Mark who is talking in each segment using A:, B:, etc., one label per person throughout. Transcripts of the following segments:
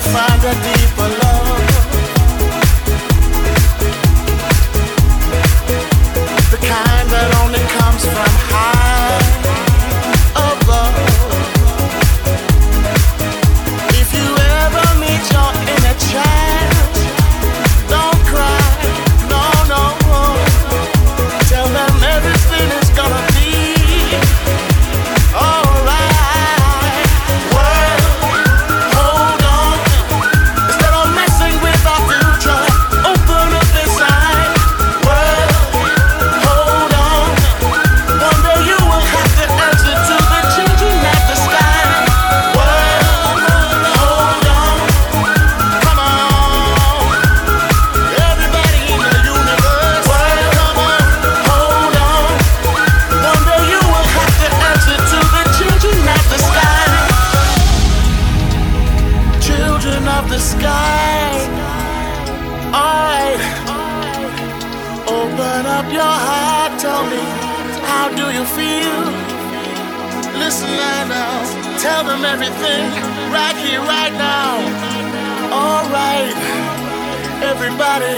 A: find a deeper love, the kind that only comes from high above. If you ever meet your inner child, don't cry, no, no. Tell them everything is gonna be alright. World, hold on. Instead of messing with our future, open up inside. World, hold on. One day you will have to answer to the changing at the sky. World, hold on. Come on. Everybody in the universe. World, come on. Hold on. One day you will have to answer to the changing at the sky. Children of the sky. Alright. Open up your heart. Tell me, how do you feel? Listen now. Tell them everything right here, right now. Alright. Everybody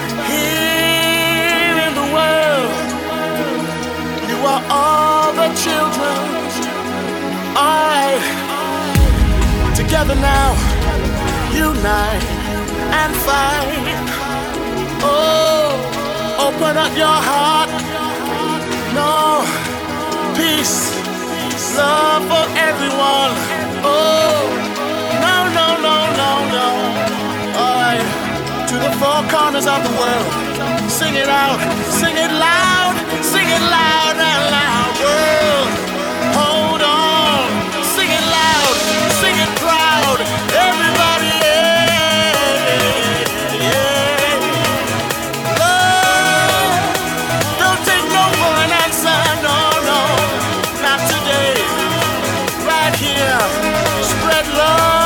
A: here in the world, you are all the children. Alright. Together now, unite and fight. Oh, open up your heart. No, peace, love for everyone. Oh, no, no, no, no, no. Alright, to the four corners of the world. Sing it out, sing it loud and loud. World, hold on. Sing it loud, sing it proud. Everybody, yeah. Love, don't take no for an answer, no, no. Not today, right here. Spread love.